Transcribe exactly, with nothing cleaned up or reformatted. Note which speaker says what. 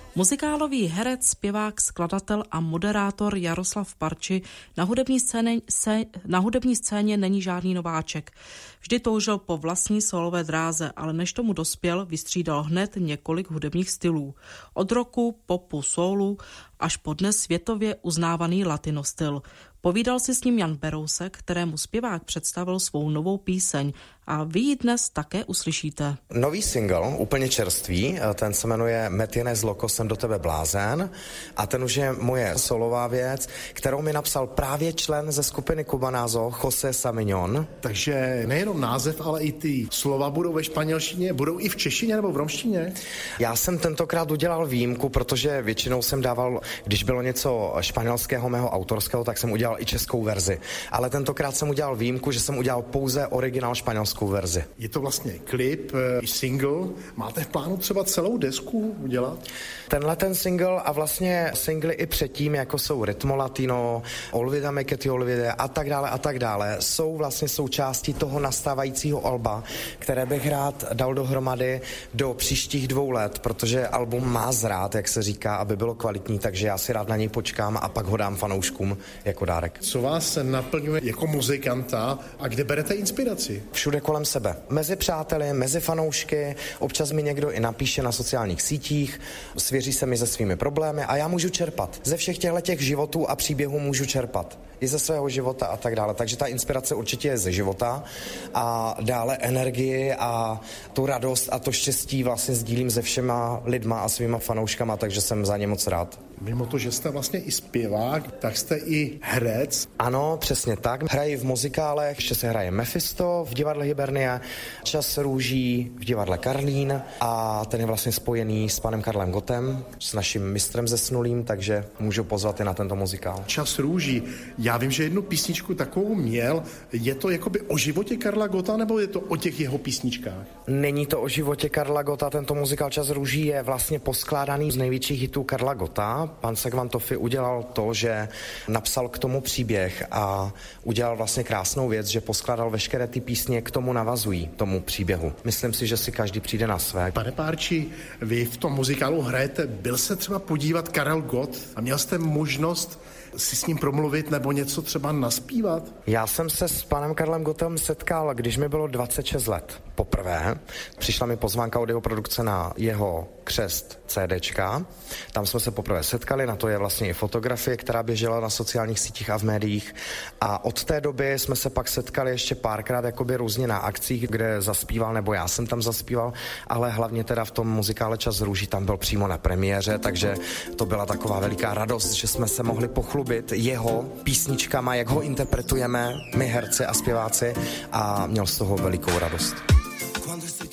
Speaker 1: Muzikálový herec, zpěvák, skladatel a moderátor Jaroslav Parči na hudební scéně, se, na hudební scéně není žádný nováček. Vždy toužil po vlastní solové dráze, ale než tomu dospěl, vystřídal hned několik hudebních stylů. Od rocku, popu, soulu až po dnes světově uznávaný latino styl. Povídal si s ním Jan Berousek, kterému zpěvák představil svou novou píseň a vy ji dnes také uslyšíte.
Speaker 2: Nový single, úplně čerstvý, ten se jmenuje Me tienes loco, jsem do tebe blázen a ten už je moje solová věc, kterou mi napsal právě člen ze skupiny Cubanázo, José Samignon.
Speaker 3: Takže nejenom název, ale i ty slova budou ve španělštině, budou i v češtině nebo v romštině?
Speaker 2: Já jsem tentokrát udělal výjimku, protože většinou jsem dával, když bylo něco španělského mého autorského, tak jsem udělal i českou verzi. Ale tentokrát jsem udělal výjimku, že jsem udělal pouze originál španělskou verzi.
Speaker 3: Je to vlastně klip, single. Máte v plánu třeba celou desku udělat?
Speaker 2: Tenhle ten single a vlastně singly i předtím, jako jsou Ritmo Latino, Olvídame que te olvidé a tak dále a tak dále, jsou vlastně součástí toho nastávajícího alba, které bych rád dal dohromady do příštích dvou let, protože album má zrát, jak se říká, aby bylo kvalitní, takže já si rád na něj počkám a pak ho dám fanouškům jako dárek.
Speaker 3: Co vás naplňuje jako muzikanta a kde berete inspiraci?
Speaker 2: Všude kolem sebe. Mezi přáteli, mezi fanoušky, občas mi někdo i napíše na sociálních sítích, svěří se mi se svými problémy a já můžu čerpat. Ze všech těchto těch životů a příběhů můžu čerpat. I ze svého života a tak dále. Takže ta inspirace určitě je ze života a dále energii a tu radost a to štěstí vlastně sdílím se všema lidma a svýma fanouškama, takže jsem za ně moc rád.
Speaker 3: Mimo to, že jste vlastně i zpěvák, tak jste i herec.
Speaker 2: Ano, přesně tak. Hraji v muzikálech, ještě se hraje Mephisto v divadle Hibernia, Čas růží v divadle Karlín a ten je vlastně spojený s panem Karlem Gottem, s naším mistrem zesnulým, takže můžu pozvat i na tento muzikál.
Speaker 3: Čas růží. Já vím, že jednu písničku takovou měl. Je to jakoby o životě Karla Gotta, nebo je to o těch jeho písničkách?
Speaker 2: Není to o životě Karla Gotta, tento muzikál Čas růží je vlastně poskládaný z největších hitů Karla Gotta. Pan Segvantofi udělal to, že napsal k tomu příběh a udělal vlastně krásnou věc, že poskládal veškeré ty písně, k tomu navazují, tomu příběhu. Myslím si, že si každý přijde na své.
Speaker 3: Pane Parči, vy v tom muzikálu hrajete, byl se třeba podívat Karel Gott a měl jste možnost si s ním promluvit nebo něco třeba naspívat?
Speaker 2: Já jsem se s panem Karlem Gottem setkal, když mi bylo dvacet šest let. Poprvé přišla mi pozvánka od jeho produkce na jeho křest CDčka. Tam jsme se poprvé setkali, na to je vlastně i fotografie, která běžela na sociálních sítích a v médiích. A od té doby jsme se pak setkali ještě párkrát jakoby různě na akcích, kde zaspíval, nebo já jsem tam zaspíval, ale hlavně teda v tom muzikále Čas růží tam byl přímo na premiéře, takže to byla taková veliká radost, že jsme se mohli pochlubit jeho písničkama, jak ho interpretujeme my herci a zpěváci a měl z toho velikou radost.